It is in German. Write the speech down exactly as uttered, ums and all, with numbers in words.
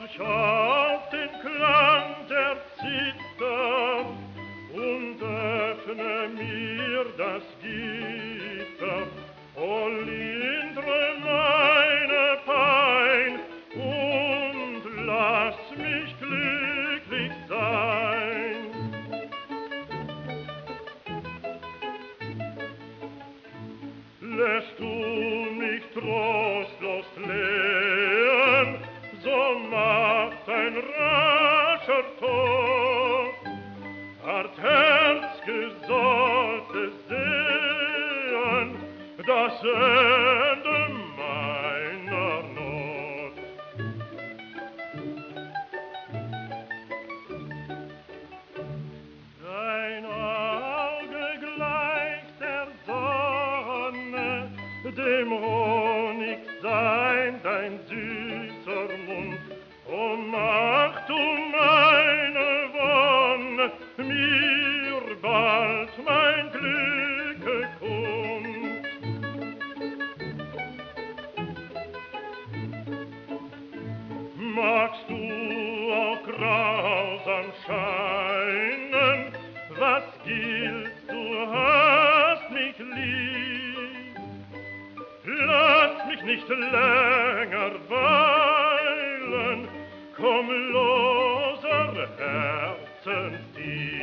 ich auf den Klang der Zither und öffne mir das Gitter. O lindre meine Pein und lass mich glücklich sein. Lässt du mich trostlos flehen, so macht ein rascher Tod. Hart Herz gesollte sehen, das Ende meiner Not. Dein Auge gleicht der Sonne, dem Honig sein dein süßer Mund. O mach du meine Wonne, mir bald mein Glücke kund. Magst du auch grausam scheinen, was gilt, du hast mich lieb. Lass mich nicht länger weilen, komm loser Herzensdieb.